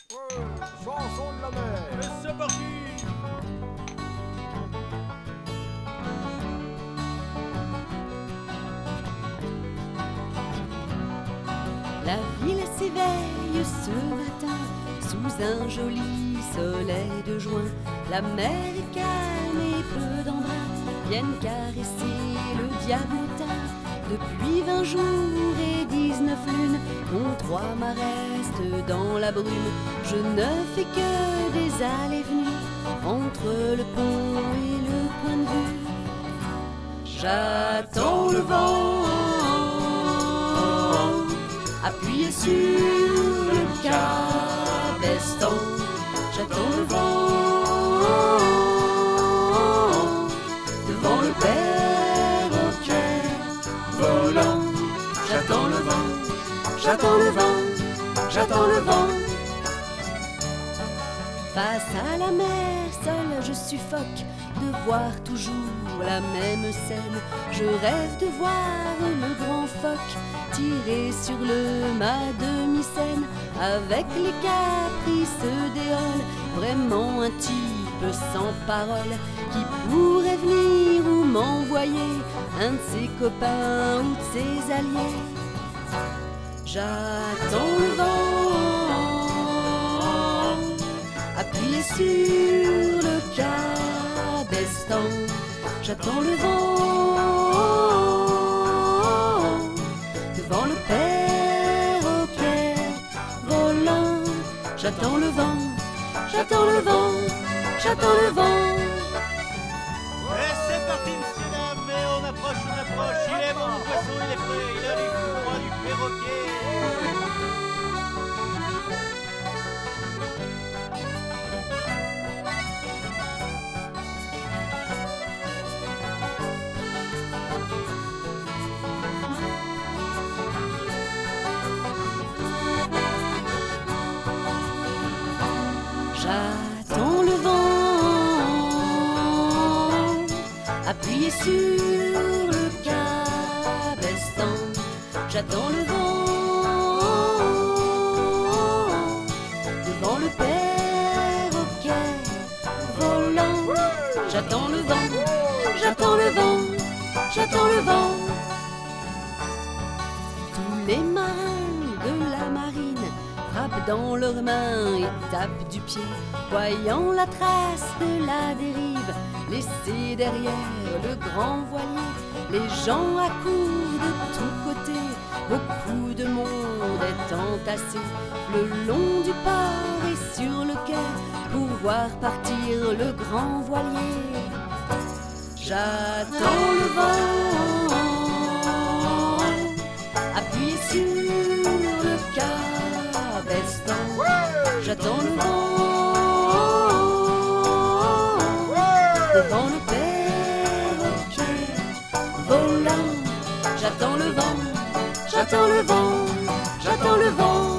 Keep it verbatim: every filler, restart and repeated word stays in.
Ouais, chanson de la mer. Et c'est parti. La ville s'éveille ce matin sous un joli soleil de juin. La mer est calme et peu d'embruns viennent caresser le diablotin. Depuis vingt jours et dix-neuf lunes, mon trois mâts restent dans la brume. Je ne fais que des allées-venues entre le pont et le point de vue. J'attends le vent appuyé sur le cabestan. J'attends le vent devant le perroquet volant. J'attends le vent, j'attends le vent, j'attends le vent. Face à la mer, seule je suffoque de voir toujours la même scène. Je rêve de voir le grand phoque tirer sur le mât de mi-scène avec les caprices d'éole. Vraiment un type sans parole qui pourrait venir ou m'envoyer un de ses copains ou de ses alliés. J'attends le vent appuyé sur le cabestan. J'attends le vent devant le perroquet volant. J'attends le vent, j'attends le vent, j'attends le vent. Et c'est parti, messieurs, dames. Et on approche, on approche. Il est bon, le poisson, il est frais. Il arrive tout droit du perroquet. J'attends le vent appuyé sur le cabestan. J'attends le vent devant le perroquet volant. J'attends le vent, j'attends le vent, j'attends le vent. Tous les marins de la marine frappent dans leurs mains et tapent du pied, voyant la trace de la dérive laissée derrière le grand voilier. Les gens accourent de tous côtés, beaucoup de monde est entassé le long du port et sur le quai pour voir partir le grand voilier. J'attends le vent appuyé sur le cabestan. J'attends le vent devant le perroquet volant. J'attends le vent, j'attends le vent, j'attends le vent.